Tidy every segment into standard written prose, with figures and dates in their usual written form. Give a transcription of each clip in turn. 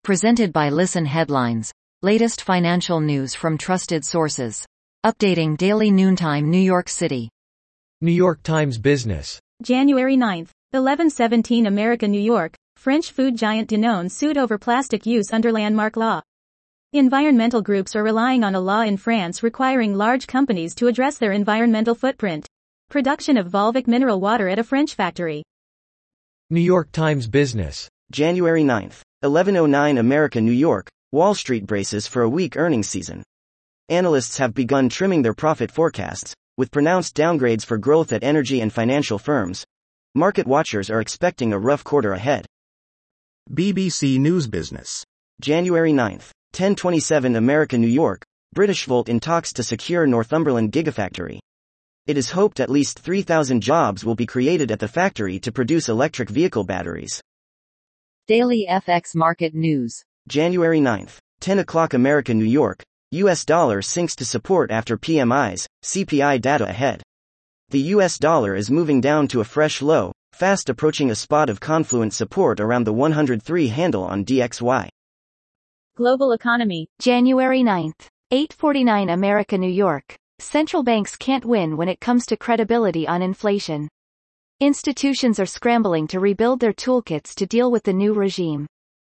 Presented by Listen Headlines. Latest financial news from trusted sources. Updating daily noontime New York City. New York Times Business. January 9, 1117 America, New York. French food giant Danone sued over plastic use under landmark law. Environmental groups are relying on a law in France requiring large companies to address their environmental footprint. Production of Volvic mineral water at a French factory. New York Times Business. January 9, 1109 America, New York. Wall Street braces for a weak earnings season. Analysts have begun trimming their profit forecasts, with pronounced downgrades for growth at energy and financial firms. Market watchers are expecting a rough quarter ahead. BBC News Business. January 9, 1027 America, New York. Britishvolt in talks to secure Northumberland Gigafactory. It is hoped at least 3,000 jobs will be created at the factory to produce electric vehicle batteries. Daily FX Market News. January 9, 10 o'clock America, New York. US dollar sinks to support after PMI's CPI data ahead. The US dollar is moving down to a fresh low, fast approaching a spot of confluent support around the 103 handle on DXY. Global economy. January 9, 8:49 America, New York. Central banks can't win when it comes to credibility on inflation. Institutions are scrambling to rebuild their toolkits to deal with the new regime.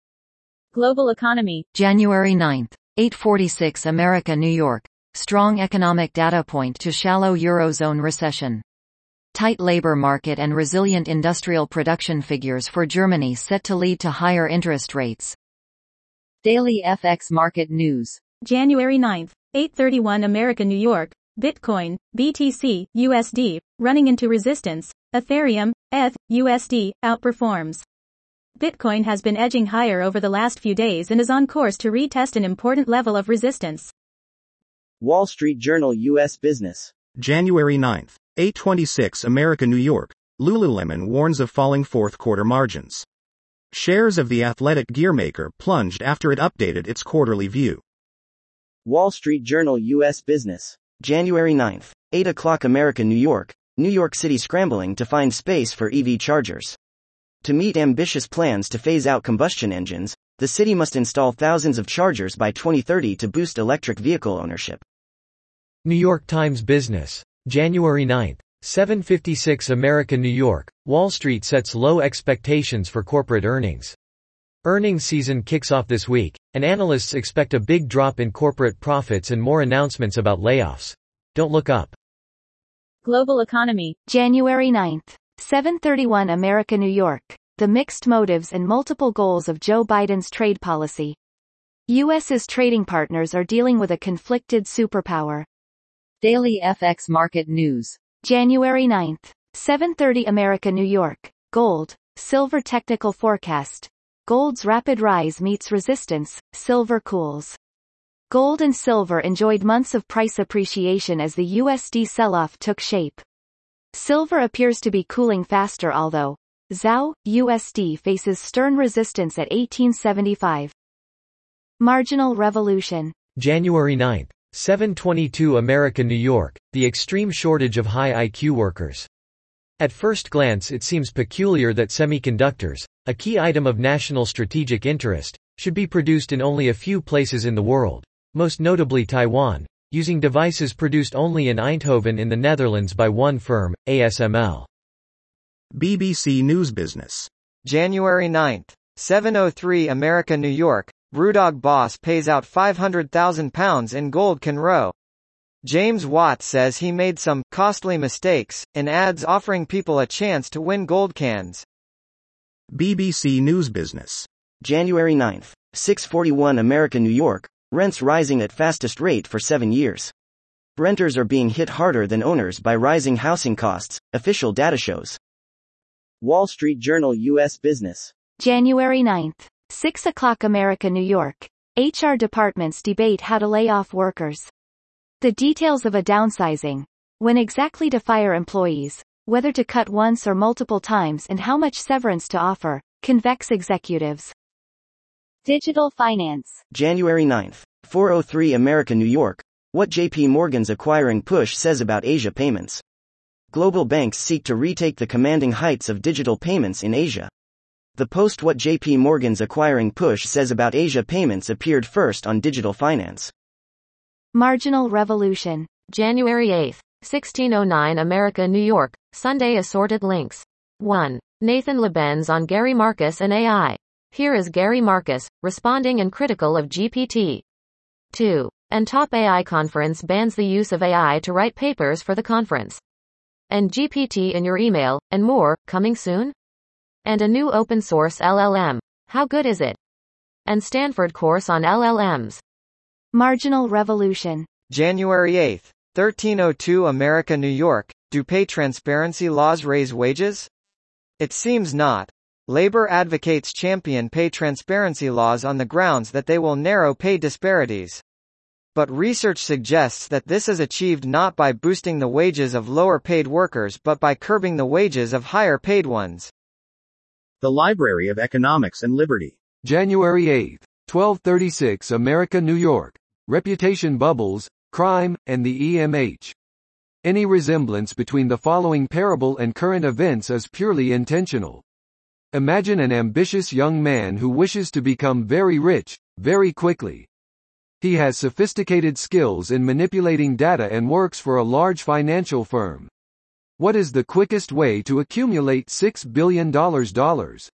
Global economy. January 9, 8:46 America, New York. Strong economic data point to shallow Eurozone recession. Tight labor market and resilient industrial production figures for Germany set to lead to higher interest rates. Daily FX Market News. January 9, 8:31 America, New York. Bitcoin, BTC, USD, running into resistance. Ethereum, ETH, USD, outperforms. Bitcoin has been edging higher over the last few days and is on course to retest an important level of resistance. Wall Street Journal US Business. January 9, 8:26 America, New York. Lululemon warns of falling fourth quarter margins. Shares of the athletic gear maker plunged after it updated its quarterly view. Wall Street Journal US Business. January 9, 8 o'clock America, New York. New York City scrambling to find space for EV chargers. To meet ambitious plans to phase out combustion engines, the city must install thousands of chargers by 2030 to boost electric vehicle ownership. New York Times Business. January 9, 7:56 America, New York. Wall Street sets low expectations for corporate earnings. Earnings season kicks off this week, and analysts expect a big drop in corporate profits and more announcements about layoffs. Don't look up. Global economy. January 9, 7:31 America, New York. The mixed motives and multiple goals of Joe Biden's trade policy. U.S.'s trading partners are dealing with a conflicted superpower. Daily FX Market News. January 9, 7:30 America, New York. Gold, silver technical forecast. Gold's rapid rise meets resistance, silver cools. Gold and silver enjoyed months of price appreciation as the USD sell-off took shape. Silver appears to be cooling faster, although ZAO USD faces stern resistance at 1875. Marginal revolution. January 9, 7:22 America, New York. The extreme shortage of high IQ workers. At first glance it seems peculiar that semiconductors, a key item of national strategic interest, should be produced in only a few places in the world, most notably Taiwan, using devices produced only in Eindhoven in the Netherlands by one firm, ASML. BBC News Business. January 9, 7:03 America, New York. Brewdog boss pays out £500,000 in gold can row. James Watt says he made some costly mistakes in ads offering people a chance to win gold cans. BBC News Business. January 9, 6:41 America, New York. Rents rising at fastest rate for 7 years. Renters are being hit harder than owners by rising housing costs, official data shows. Wall Street Journal US Business. January 9, 6 o'clock America, New York. HR departments debate how to lay off workers. The details of a downsizing. When exactly to fire employees, whether to cut once or multiple times, and how much severance to offer, convex executives. Digital finance. January 9, 4:03 America, New York. What JP Morgan's acquiring push says about Asia payments. Global banks seek to retake the commanding heights of digital payments in Asia. The post What JP Morgan's acquiring push says about Asia Payments appeared first on Digital Finance. Marginal Revolution. January 8, 1609 America, New York, Sunday assorted links. 1. Nathan Lebenz on Gary Marcus and AI. Here is Gary Marcus, responding and critical of GPT. 2. And Top AI Conference bans the use of AI to write papers for the conference. And GPT in your email, and more, coming soon? And a new open source LLM. How good is it? And Stanford course on LLMs. Marginal Revolution. January 8, 1302 America, New York. Do pay transparency laws raise wages? It seems not. Labor advocates champion pay transparency laws on the grounds that they will narrow pay disparities. But research suggests that this is achieved not by boosting the wages of lower-paid workers but by curbing the wages of higher-paid ones. The Library of Economics and Liberty. January 8, 1236 America, New York. Reputation bubbles, crime, and the EMH. Any resemblance between the following parable and current events is purely intentional. Imagine an ambitious young man who wishes to become very rich, very quickly. He has sophisticated skills in manipulating data and works for a large financial firm. What is the quickest way to accumulate $6 billion?